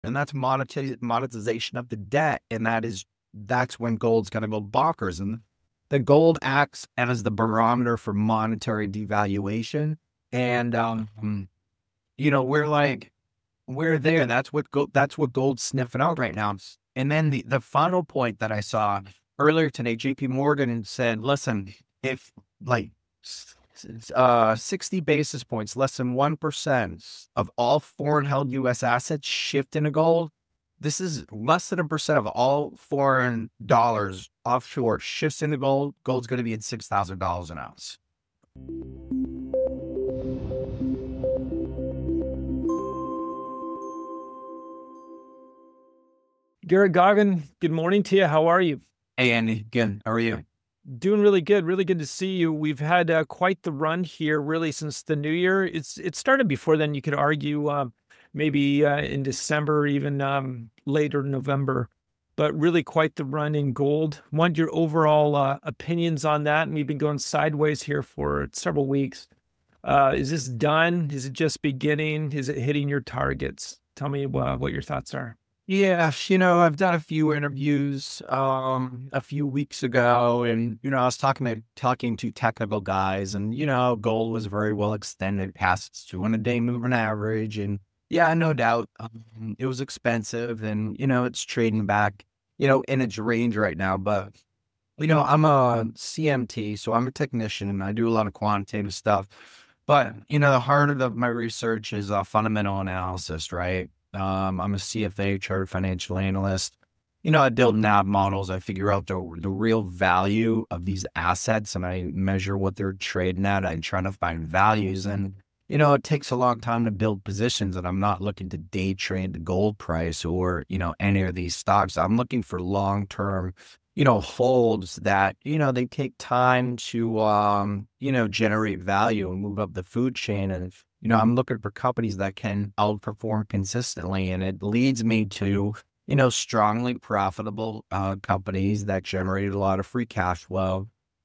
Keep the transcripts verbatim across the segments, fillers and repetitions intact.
and that's monetize, monetization of the debt. And that is, that's when gold's going to go bonkers. And the gold acts as the barometer for monetary devaluation. And, um, you know, we're like, we're there. That's what gold, that's what gold's sniffing out right now. And then the, the final point that I saw earlier today, J P Morgan said, listen, if like uh, sixty basis points, less than one percent of all foreign held U S assets shift into gold, this is less than a percent of all foreign dollars offshore shifts into gold. Gold's going to be at six thousand dollars an ounce. Garrett Goggin, good morning to you. How are you? Hey, Andy. Good. How are you? Doing really good. Really good to see you. We've had uh, quite the run here, really, since the new year. It's it started before then. You could argue um, maybe uh, in December, even um, later November, but really quite the run in gold. Want your overall uh, opinions on that? And we've been going sideways here for several weeks. Uh, is this done? Is it just beginning? Is it hitting your targets? Tell me uh, what your thoughts are. Yeah, you know, I've done a few interviews um, a few weeks ago, and you know, I was talking to talking to technical guys, and you know, gold was very well extended past its two hundred day moving average, and yeah, no doubt, um, it was expensive, and you know, it's trading back, you know, in its range right now. But you know, I'm a C M T, so I'm a technician, and I do a lot of quantitative stuff. But you know, the heart of the, my research is uh, fundamental analysis, right? Um, I'm a C F A, chartered financial analyst. You know, I build N A V models. I figure out the the real value of these assets, and I measure what they're trading at. I try to find values, and you know, it takes a long time to build positions. And I'm not looking to day trade the gold price or you know any of these stocks. I'm looking for long term, you know, holds that you know they take time to um, you know generate value and move up the food chain. And if You know, I'm looking for companies that can outperform consistently, and it leads me to, you know, strongly profitable uh, companies that generate a lot of free cash flow.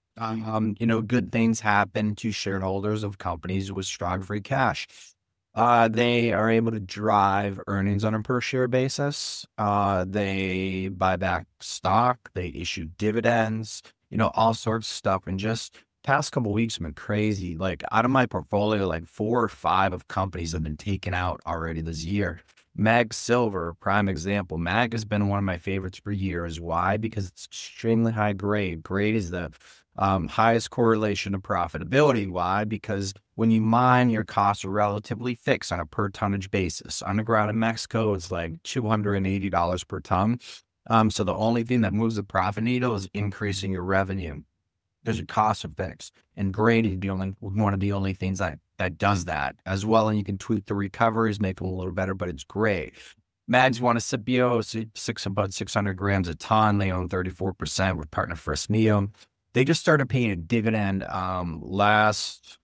Um, you know, good things happen to shareholders of companies with strong free cash. Uh, they are able to drive earnings on a per share basis. Uh, they buy back stock. They issue dividends. You know, all sorts of stuff, and just past couple of weeks have been crazy. Like out of my portfolio, like four or five of companies have been taken out already this year. Mag Silver, prime example. Mag has been one of my favorites for years. Why? Because it's extremely high grade. Grade is the um, highest correlation to profitability. Why? Because when you mine, your costs are relatively fixed on a per tonnage basis. Underground in Mexico, it's like two hundred eighty dollars per ton. Um, so the only thing that moves the profit needle is increasing your revenue. There's a cost of fix, and grade is the only one of the only things that that does that as well. And you can tweak the recoveries, make them a little better, but it's great. Mags want to Scipio, six about six hundred grams a ton. They own thirty-four percent with partner Fresnillo. They just started paying a dividend um, last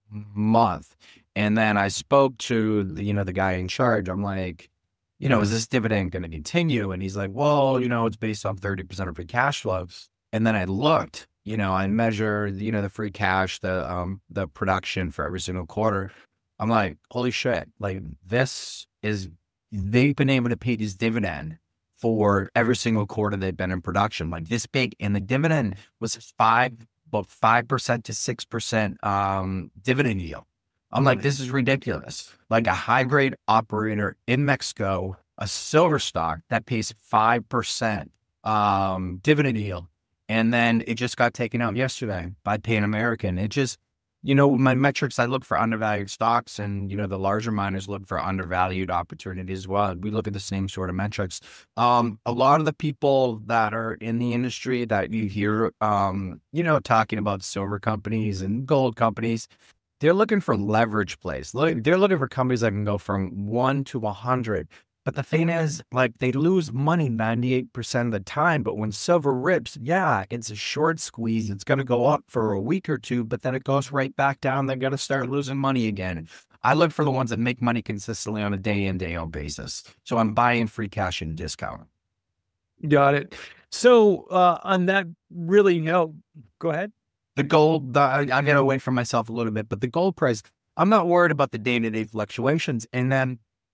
month, and then I spoke to the, you know the guy in charge. I'm like, you know, is this dividend going to continue? And he's like, well, you know, it's based on thirty percent of free cash flows. And then I looked. You know, I measure, you know, the free cash, the um, the production for every single quarter. I'm like, holy shit! Like this is they've been able to pay this dividend for every single quarter they've been in production, like this big, and the dividend was five, about five percent to six percent um dividend yield. I'm like, this is ridiculous. Like a high grade operator in Mexico, a silver stock that pays five percent um dividend yield. And then it just got taken out yesterday by Pan American. It just, you know, my metrics, I look for undervalued stocks, and, you know, the larger miners look for undervalued opportunities as well. We look at the same sort of metrics. Um, a lot of the people that are in the industry that you hear, um, you know, talking about silver companies and gold companies, they're looking for leverage plays. They're looking for companies that can go from one to a hundred. But the thing is, like, they lose money ninety-eight percent of the time. But when silver rips, yeah, it's a short squeeze. It's going to go up for a week or two, but then it goes right back down. They're going to start losing money again. I look for the ones that make money consistently on a day in, day out basis. So I'm buying free cash and discount. Got it. So uh, on that, really, you know, go ahead. The gold, the, I get away from myself a little bit, but the gold price, I'm not worried about the day-to-day fluctuations. And then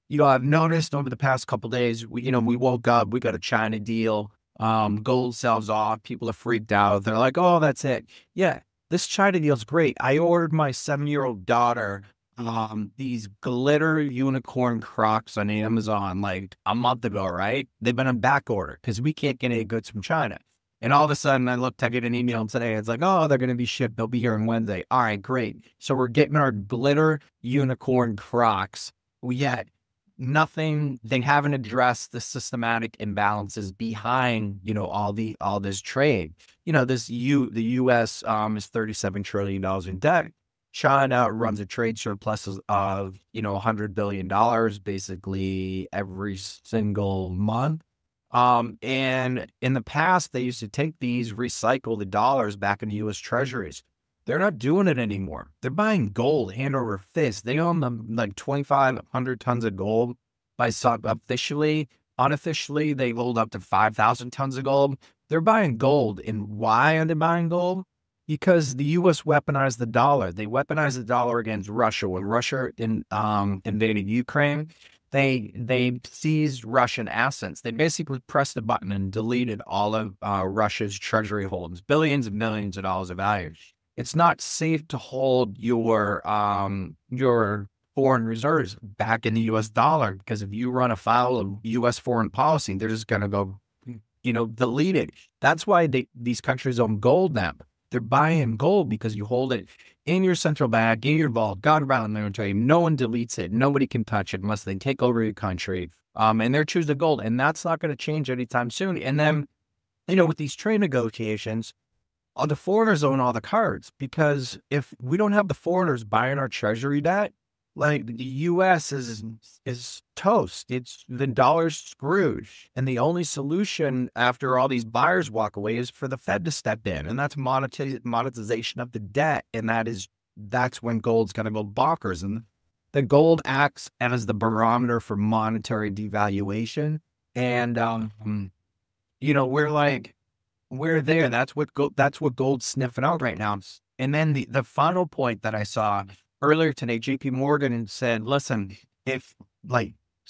You know, I've noticed over the past couple days, we, you know, we woke up, we got a China deal, um, gold sells off, people are freaked out. They're like, oh, that's it. Yeah, this China deal's great. I ordered my seven-year-old daughter um these glitter unicorn Crocs on Amazon like a month ago, right? They've been on back order because we can't get any goods from China. And all of a sudden I looked, I get an email today. It's like, oh, they're going to be shipped. They'll be here on Wednesday. All right, great. So we're getting our glitter unicorn Crocs. Yet nothing, they haven't addressed the systematic imbalances behind, you know, all the, all this trade. You know, this U, the U S um, is thirty-seven trillion dollars in debt. China runs a trade surplus of, you know, one hundred billion dollars basically every single month. Um, and in the past, they used to take these, recycle the dollars back into U S treasuries. They're not doing it anymore. They're buying gold hand over fist. They own them like twenty-five hundred tons of gold by sub officially. Unofficially, they hold up to five thousand tons of gold. They're buying gold. And why are they buying gold? Because the U S weaponized the dollar. They weaponized the dollar against Russia. When Russia in, um, invaded Ukraine, they they seized Russian assets. They basically pressed a button and deleted all of uh, Russia's treasury holdings, billions and millions of dollars of value. It's not safe to hold your um, your foreign reserves back in the U S dollar, because if you run afoul of U S foreign policy, they're just going to go, you know, delete it. That's why they, these countries own gold now. They're buying gold because you hold it in your central bank, in your vault, got around military. No one deletes it. Nobody can touch it unless they take over your country. Um, and they're choosing gold. And that's not going to change anytime soon. And then, you know, with these trade negotiations, all the foreigners own all the cards, because if we don't have the foreigners buying our treasury debt, like the U S is is toast. It's the dollar's screwed. And the only solution after all these buyers walk away is for the Fed to step in. And that's monetiz- monetization of the debt. And that is that's when gold's gonna go bonkers. And the gold acts as the barometer for monetary devaluation. And um, you know, we're like we're there. That's what gold that's what gold's sniffing out right now. And then the, the final point that I saw earlier today, J P Morgan said, listen, if like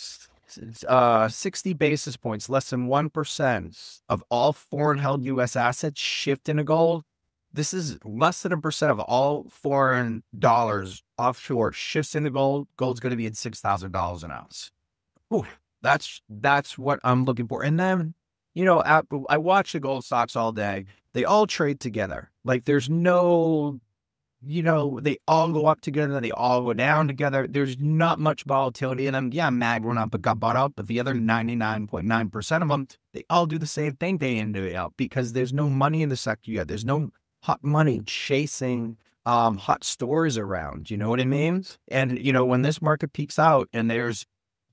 uh, sixty basis points, less than one percent of all foreign held U S assets shift into gold, this is less than a percent of all foreign dollars offshore shifts into gold, gold's going to be at six thousand dollars an ounce. Ooh, that's, that's what I'm looking for. And then, you know, I, I watch the gold stocks all day. They all trade together. Like there's no, you know, they all go up together. They all go down together. There's not much volatility in them. Yeah, Mag went up but got bought out. But the other ninety-nine point nine percent of them, they all do the same thing day in, day out, because there's no money in the sector yet. There's no hot money chasing um, hot stores around. You know what I mean? And, you know, when this market peaks out and there's,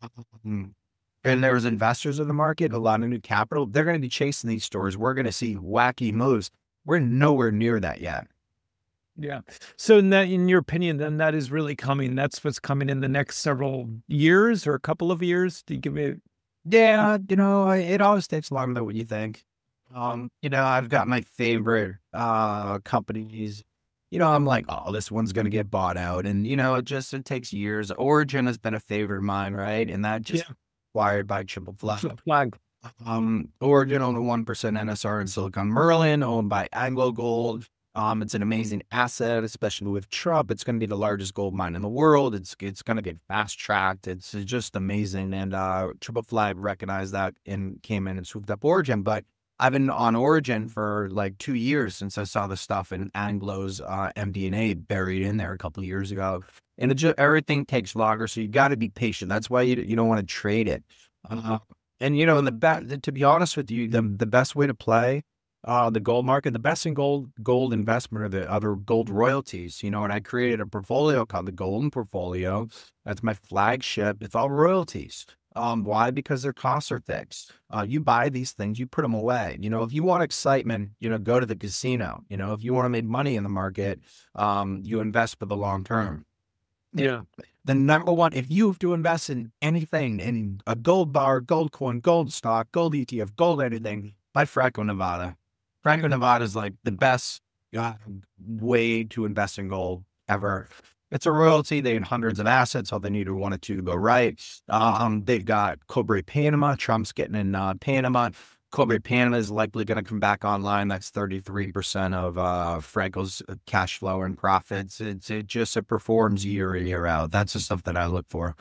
and there's investors in the market, a lot of new capital, they're going to be chasing these stores. We're going to see wacky moves. We're nowhere near that yet. Yeah. So in that, in your opinion, then that is really coming. That's what's coming in the next several years or a couple of years. Do you give me? Yeah, you know, it always takes longer than what you think. Um, you know, I've got my favorite uh companies. You know, I'm like, oh, this one's gonna get bought out, and you know, it just it takes years. Origin has been a favorite of mine, right? And that just Yeah. acquired by Triple Flag. Flag. Um, Origin owned a one percent N S R in Silicon Merlin, owned by Anglo Gold. Um, it's an amazing asset, especially with Trump. It's going to be the largest gold mine in the world. It's it's going to get fast tracked. It's just amazing. And uh, Triple Flag recognized that and came in and swooped up Origin. But I've been on Origin for like two years since I saw the stuff in Anglo's uh, M D and A buried in there a couple of years ago. And it just, everything takes longer, so you got to be patient. That's why you you don't want to trade it. Uh, and you know, the be- to be honest with you, the the best way to play Uh, the gold market, the best in gold, gold investment are the other gold royalties, you know, and I created a portfolio called the Golden Portfolio. That's my flagship. It's all royalties. Um, why? Because their costs are fixed. Uh, you buy these things, you put them away. You know, if you want excitement, you know, go to the casino. You know, if you want to make money in the market, um, you invest for the long term. Yeah. The number one, if you have to invest in anything, in a gold bar, gold coin, gold stock, gold E T F, gold anything, buy Franco-Nevada. Franco-Nevada is like the best uh, way to invest in gold ever. It's a royalty. They had hundreds of assets. All they needed one or two to go right. Um, they've got Cobre Panama. Trump's getting in uh, Panama. Cobre Panama is likely going to come back online. That's thirty-three percent of uh, Franco's cash flow and profits. It's, it just it performs year in, year out. That's the stuff that I look for.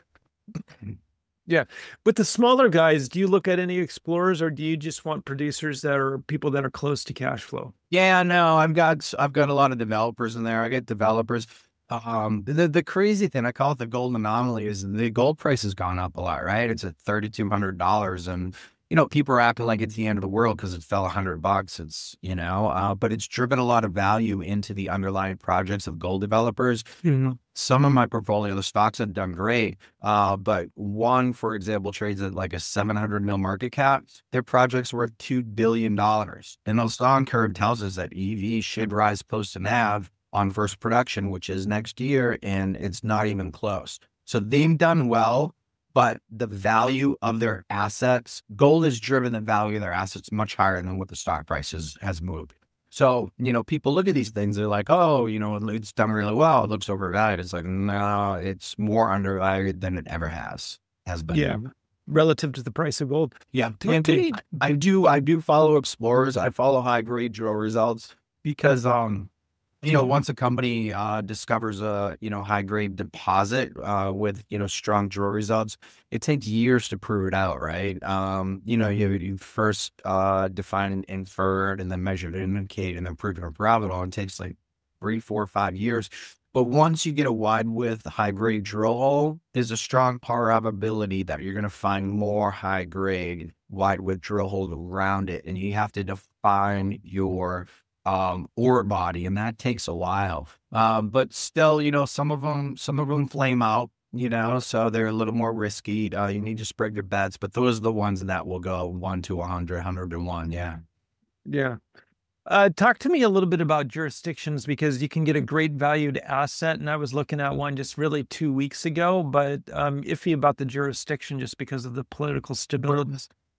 Yeah. With the smaller guys, do you look at any explorers, or do you just want producers that are people that are close to cash flow? Yeah, no, I've got I've got a lot of developers in there. I get developers. Um, the the crazy thing, I call it the gold anomaly, is the gold price has gone up a lot, right? It's at thirty-two hundred dollars, and you know, people are acting like it's the end of the world because it fell a hundred bucks. It's, you know, uh, but it's driven a lot of value into the underlying projects of gold developers. Mm-hmm. Some of my portfolio, the stocks have done great. Uh, but one, for example, trades at like a seven hundred mil market cap. Their project's worth two billion dollars. And the Ostan curve tells us that E V should rise post to N A V on first production, which is next year. And it's not even close. So they've done well. But the value of their assets, gold has driven the value of their assets much higher than what the stock price is, has moved. So, you know, people look at these things, they're like, oh, you know, it's done really well. It looks overvalued. It's like, no, it's more undervalued than it ever has, has been. Yeah. Relative to the price of gold. Yeah. And I, I do, I do follow explorers. I follow high grade drill results because, um, you know, once a company uh, discovers a, you know, high grade deposit uh, with, you know, strong drill results, it takes years to prove it out, right? Um, you know, you, you first uh, define and inferred and then measured and indicate and then prove it or probable. It takes like three, four, five years. But once you get a wide width, high grade drill hole, there's a strong probability that you're going to find more high grade wide width drill holes around it. And you have to define your um, ore body, and that takes a while. Um, but still, you know, some of them, some of them flame out, you know, so they're a little more risky. Uh, you need to spread your bets, but those are the ones that will go one to a hundred, a hundred to one. Yeah. Yeah. Uh, talk to me a little bit about jurisdictions, because you can get a great valued asset. And I was looking at one just really two weeks ago, but um, iffy about the jurisdiction just because of the political stability.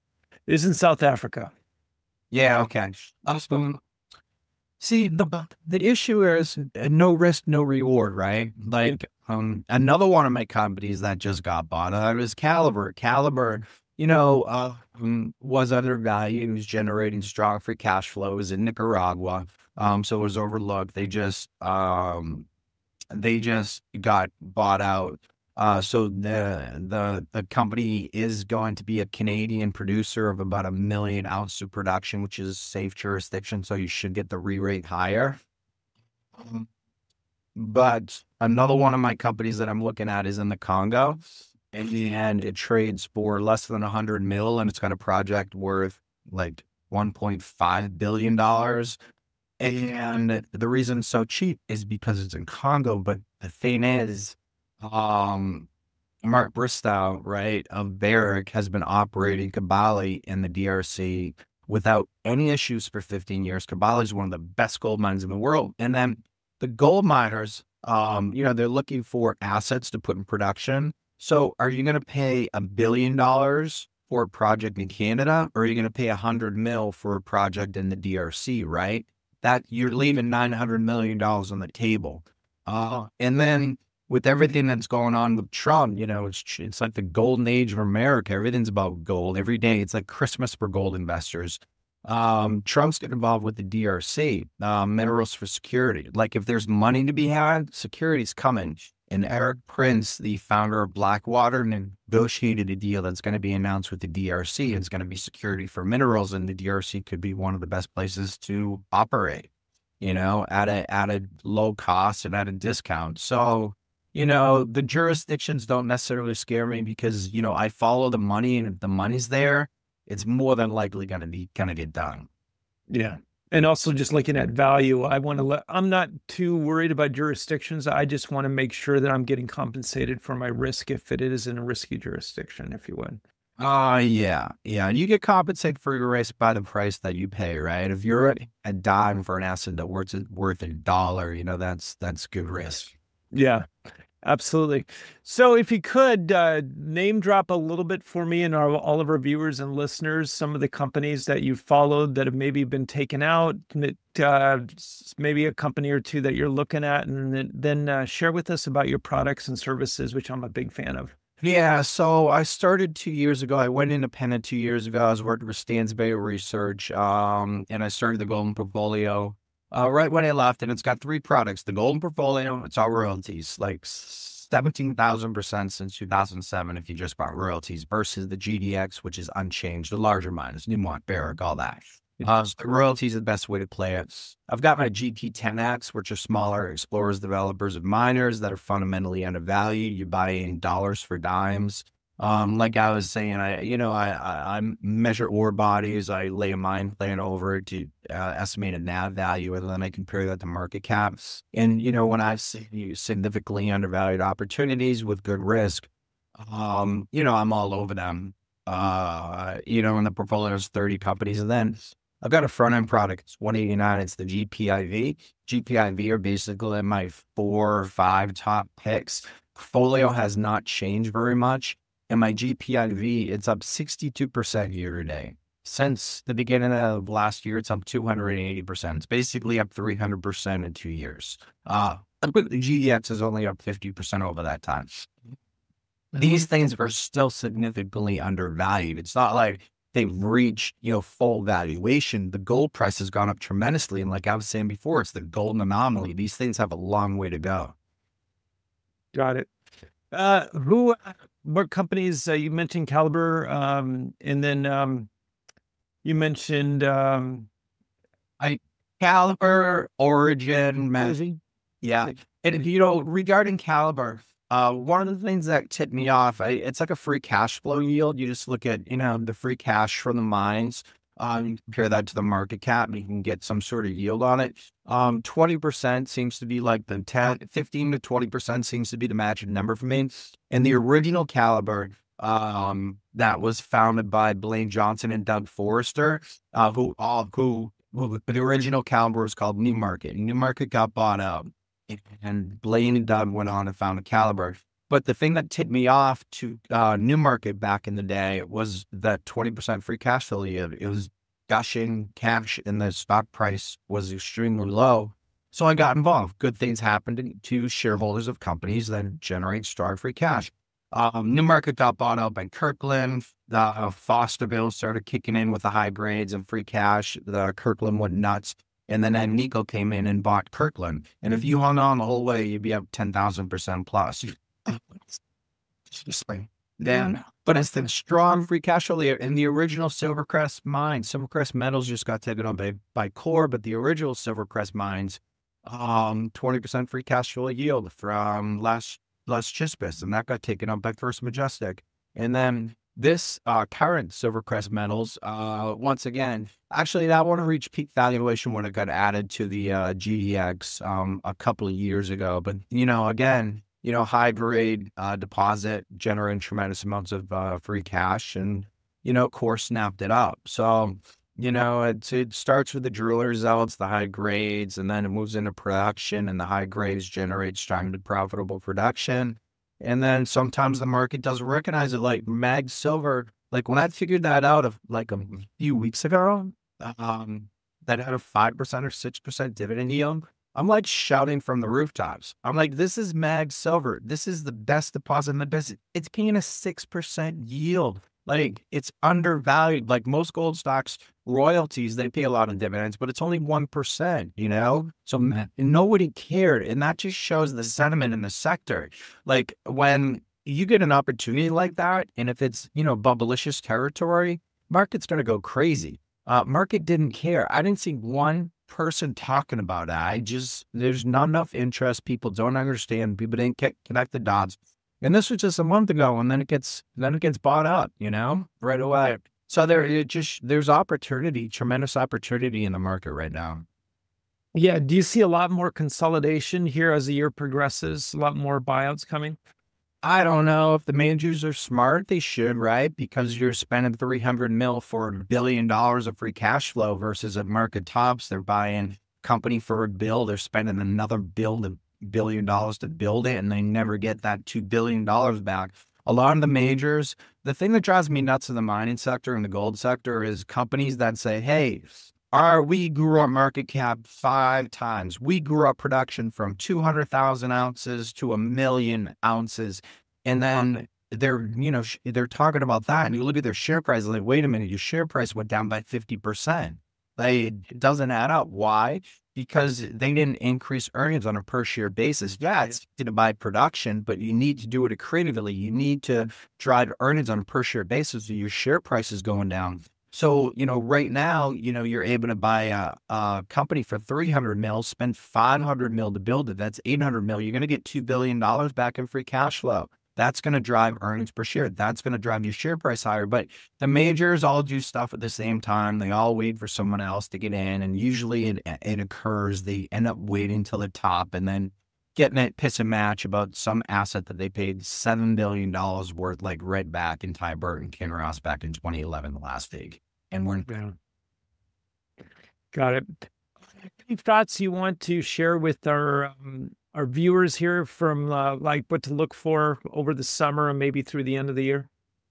It is in South Africa. Yeah. Okay. Um, See, the the issue is no risk, no reward, right? Like um, another one of my companies that just got bought out is Calibre. Calibre, you know, uh, was undervalued. It was generating strong free cash flows in Nicaragua, um, so it was overlooked. They just um, they just got bought out. Uh, so the, the, the company is going to be a Canadian producer of about a million ounce of production, which is safe jurisdiction. So you should get the re-rate higher. Um, but another one of my companies that I'm looking at is in the Congo, and it trades for less than a hundred mil, and it's got a project worth like one point five billion dollars. And the reason it's so cheap is because it's in Congo. But the thing is, Um, Mark Bristow, right, of Barrick, has been operating Kibali in the D R C without any issues for fifteen years. Kibali is one of the best gold mines in the world. And then the gold miners, um, you know, they're looking for assets to put in production. So are you going to pay a billion dollars for a project in Canada, or are you going to pay a hundred mil for a project in the D R C, right? That you're leaving nine hundred million dollars on the table. Uh, and then with everything that's going on with Trump, you know, it's it's like the golden age of America. Everything's about gold every day. It's like Christmas for gold investors. Um, Trump's getting involved with the D R C, uh, minerals for security. Like if there's money to be had, security's coming. And Eric Prince, the founder of Blackwater, negotiated a deal that's going to be announced with the D R C. It's going to be security for minerals, and the D R C could be one of the best places to operate, you know, at a at a low cost and at a discount. So, you know, the jurisdictions don't necessarily scare me because, you know, I follow the money, and if the money's there, it's more than likely going to be going to get done. Yeah. And also just looking at value, I want to let, I'm not too worried about jurisdictions. I just want to make sure that I'm getting compensated for my risk if it is in a risky jurisdiction, if you would. Uh, yeah. Yeah. And you get compensated for your risk by the price that you pay, right? If you're at a dime for an asset that worth, worth a dollar, you know, that's, that's good risk. Yeah. Absolutely. So if you could uh, name drop a little bit for me and our, all of our viewers and listeners, some of the companies that you've followed that have maybe been taken out, that, uh, s- maybe a company or two that you're looking at, and then, then uh, share with us about your products and services, which I'm a big fan of. Yeah, so I started two years ago. I went independent two years ago. I was working for Stansberry Research, um, and I started the Golden Portfolio uh, right when I left. And it's got three products. The Golden Portfolio, it's all royalties, like seventeen thousand percent since two thousand seven if you just bought royalties, versus the G D X, which is unchanged, the larger miners, Newmont, Barrick, all that. Uh, so royalties is the best way to play it. I've got my G P ten X, which are smaller explorers, developers, and miners that are fundamentally undervalued. You buy in dollars for dimes. Um, like I was saying, I you know I, I I measure ore bodies. I lay a mine plan over it to uh, estimate a N A V value, and then I compare that to market caps. And you know when I see significantly undervalued opportunities with good risk, um, you know I'm all over them. Uh, you know, and the portfolio is thirty companies, and then I've got a front end product. It's one eighty-nine. It's the G P I V. G P I V are basically my four or five top picks. Portfolio has not changed very much. And my G P I V, it's up sixty-two percent year to date. Since the beginning of last year, it's up two hundred eighty percent. It's basically up three hundred percent in two years. Uh, but the G D X is only up fifty percent over that time. These things are still significantly undervalued. It's not like they've reached, you know, full valuation. The gold price has gone up tremendously. And like I was saying before, it's the golden anomaly. These things have a long way to go. Got it. Uh, who, what companies, uh, you mentioned Caliber, um, and then um, you mentioned um, I Caliber, Origin, Magazine. yeah. And, you know, regarding Caliber, uh, one of the things that tipped me off, I, it's like a free cash flow yield. You just look at, you know, the free cash from the mines, um, you compare that to the market cap, and you can get some sort of yield on it. Um, twenty percent seems to be like the ten, fifteen to twenty percent seems to be the magic number for me. And the original Caliber, um, that was founded by Blaine Johnson and Doug Forrester, uh, who all, who, who, the original Caliber was called Newmarket. Newmarket got bought out, and Blaine and Doug went on and founded Caliber. But the thing that tipped me off to uh, Newmarket back in the day was that twenty percent free cash flow yield. It was gushing cash, and the stock price was extremely low. So I got involved. Good things happened to shareholders of companies that generate strong free cash. Um, Newmarket got bought out by Kirkland. The uh, Fosterville started kicking in with the high grades and free cash. The Kirkland went nuts. And then Agnico came in and bought Kirkland. And if you hung on the whole way, you'd be up ten thousand percent plus. Then, but it's the strong free cash flow in the original Silvercrest mine. Silvercrest Metals just got taken on by, by Core, but the original Silvercrest mines, um, twenty percent free cash flow yield from Las, Las Chispas, and that got taken on by First Majestic. And then this uh, current Silvercrest Metals, uh, once again, actually that one reached peak valuation when it got added to the uh, G D X um, a couple of years ago. But, you know, again, you know, high grade uh, deposit generating tremendous amounts of uh, free cash, and, you know, Core snapped it up. So, you know, it, it starts with the drill results, the high grades, and then it moves into production, and the high grades generate strong and profitable production. And then sometimes the market doesn't recognize it, like Mag Silver. Like when I figured that out of like a few weeks ago, um, that had a five percent or six percent dividend yield, I'm like shouting from the rooftops. I'm like, this is Mag Silver. This is the best deposit in the business. It's paying a six percent yield. Like, it's undervalued. Like most gold stocks, royalties, they pay a lot of dividends, but it's only one percent, you know? So nobody cared. And that just shows the sentiment in the sector. Like when you get an opportunity like that, and if it's, you know, bubblicious territory, market's going to go crazy. Uh, market didn't care. I didn't see one person talking about it. I just, there's not enough interest. People don't understand. People didn't get, connect the dots. And this was just a month ago, and then it gets, then it gets bought up, you know, right away. So there, it just, there's opportunity, tremendous opportunity in the market right now. Yeah. Do you see a lot more consolidation here as the year progresses? A lot more buyouts coming? I don't know if the managers are smart. They should, right? Because you're spending three hundred mil for a billion dollars of free cash flow versus at market tops, they're buying company for a bill. They're spending another bill to billion dollars to build it, and they never get that two billion dollars back. A lot of the majors, the thing that drives me nuts in the mining sector and the gold sector is companies that say, hey, our, we grew our market cap five times. We grew our production from two hundred thousand ounces to a million ounces. And then they're, you know, they're talking about that. And you look at their share price, like, wait a minute, your share price went down by fifty percent. Like, it doesn't add up. Why? Because they didn't increase earnings on a per share basis. Yeah, it's to buy production, but you need to do it accretively. You need to drive earnings on a per share basis so your share price is going down. So, you know, right now, you know, you're able to buy a, a company for three hundred mil, spend five hundred mil to build it. That's eight hundred mil. You're going to get two billion dollars back in free cash flow. That's going to drive earnings per share. That's going to drive your share price higher. But the majors all do stuff at the same time. They all wait for someone else to get in. And usually it, it occurs. They end up waiting till the top and then getting a piss and match about some asset that they paid seven billion dollars worth, like Red Back and Ty Burton, Kinross back in twenty eleven, the last dig. And we're yeah. Got it. Any thoughts you want to share with our um, our viewers here from uh, like what to look for over the summer and maybe through the end of the year?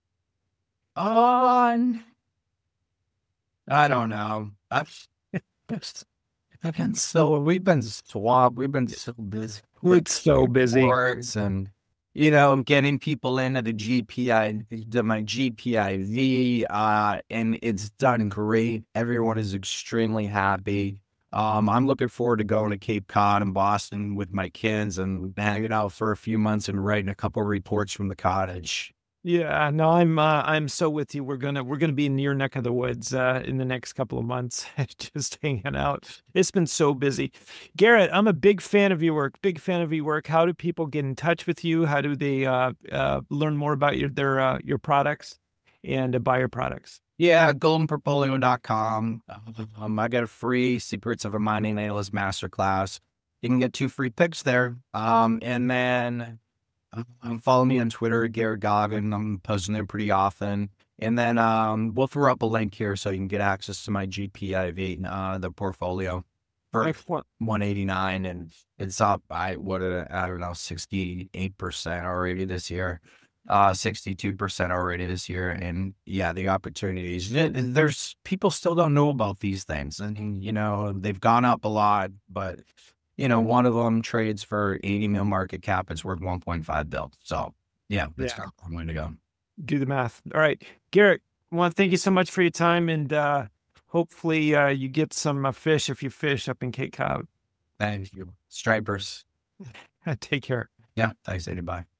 On, I don't know. I've, I've been so we've been swamped. We've been so busy. We're so busy, and you know, getting people into the G P I, to my G P I V, uh, and it's done great. Everyone is extremely happy. Um, I'm looking forward to going to Cape Cod and Boston with my kids and hanging out for a few months and writing a couple of reports from the cottage. Yeah, no, I'm uh, I'm so with you. We're gonna we're gonna be in your neck of the woods uh, in the next couple of months, just hanging out. It's been so busy. Garrett, I'm a big fan of your work. Big fan of your work. How do people get in touch with you? How do they uh, uh, learn more about your their uh, your products and uh, buy your products? Yeah, golden portfolio dot com. Um, I got a free Secrets of a Mining Analyst Masterclass. You can get two free picks there. Um, and then um, follow me on Twitter, Garrett Goggin. I'm posting there pretty often. And then um, we'll throw up a link here so you can get access to my G P I V, uh, the portfolio for Excellent. one eighty-nine, and it's up by what I don't know, sixty-eight percent already this year. Uh, sixty-two percent already this year. And yeah, the opportunities, there's people still don't know about these things. And, you know, they've gone up a lot, but, you know, one of them trades for eighty mil market cap. It's worth one point five bill. So yeah, that's Yeah. I'm going to go. Do the math. All right, Garrett, I want to thank you so much for your time, and uh, hopefully uh, you get some uh, fish if you fish up in Cape Cod. Thank you. Stripers. Take care. Yeah. Thanks, Eddie. Bye.